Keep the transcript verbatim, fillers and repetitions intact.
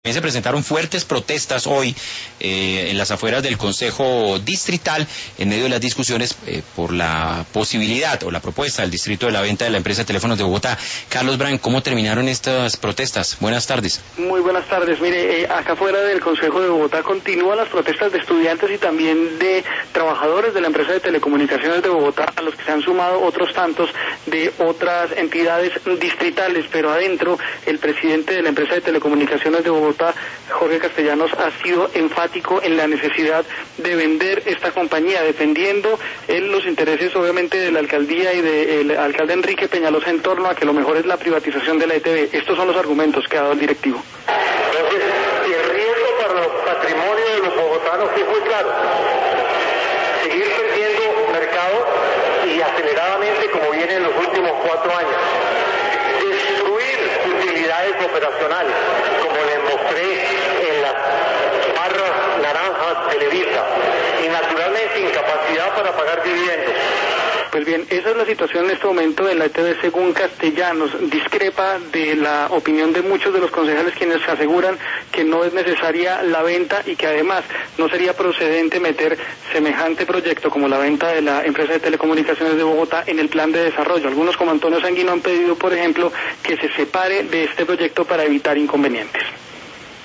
Se presentaron fuertes protestas hoy eh, en las afueras del Consejo Distrital en medio de las discusiones eh, por la posibilidad o la propuesta del distrito de la venta de la empresa de teléfonos de Bogotá. Carlos Brand, ¿cómo terminaron estas protestas? Buenas tardes. Muy buenas tardes. Mire, eh, acá afuera del Consejo de Bogotá continúan las protestas de estudiantes y también de trabajadores de la empresa de telecomunicaciones de Bogotá, a los que se han sumado otros tantos de otras entidades distritales, pero adentro el presidente de la empresa de telecomunicaciones de Bogotá, Jorge Castellanos, ha sido enfático en la necesidad de vender esta compañía, defendiendo él los intereses obviamente de la alcaldía y del alcalde Enrique Peñalosa en torno a que lo mejor es la privatización de la E T V. Estos son los argumentos que ha dado el directivo. Entonces, y el riesgo para los patrimonios de los bogotanos es muy claro. Seguir perdiendo mercado y aceleradamente como viene en los últimos cuatro años. Destruir utilidades operacionales, como les mostré en las barras naranjas Televisa, y naturalmente incapacidad para pagar dividendos. Pues bien, esa es la situación en este momento en la E T V según Castellanos. Discrepa de la opinión de muchos de los concejales, quienes aseguran que no es necesaria la venta y que además no sería procedente meter semejante proyecto como la venta de la empresa de telecomunicaciones de Bogotá en el plan de desarrollo. Algunos, como Antonio Sanguino, han pedido, por ejemplo, que se separe de este proyecto para evitar inconvenientes.